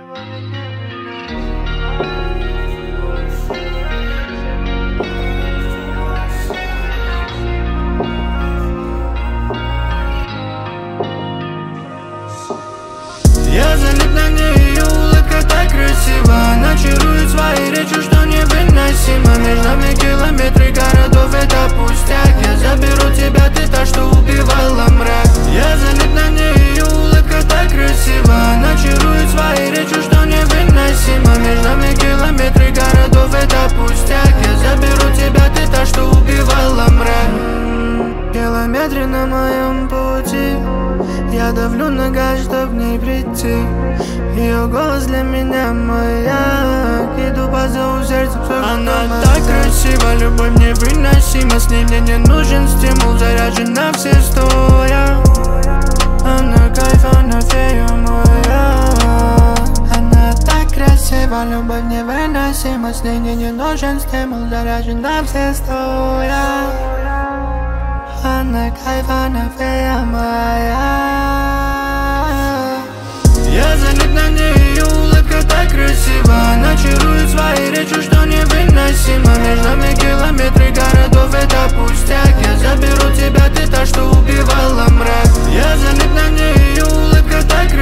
Я залип на ней, ее улыбка так красива. Она чарует своей речью, что невыносимо. Между нами километры городов, это пустяк. Я заберу тебя, ты та, что убивала мрак. Я залип на ней, ее улыбка так красива. Она чарует своей речью, что невыносимо. Между нами километры городов, это пустяк. Я заберу тебя, ты та, что убивала мрак. Километры на моем пути, я давлю на газ, чтоб к ней прийти. Ее голос для меня маяк. Иду по зову сердца, она так красива, любовь невыносима. С ней мне не нужен стимул, заряжена все стоя. Она кайф, она фея моя. Она так красива, любовь невыносима. С ней мне не нужен стимул, заряжена все стоя. Она кайф, она фея моя. Я залип на ней, ее улыбка так красива. Она чарует своей речью, что невыносимо. Между нами километры городов, это пустяк. Я заберу тебя, ты та, что убивала мрак. Я залип на ней, ее улыбка так красива.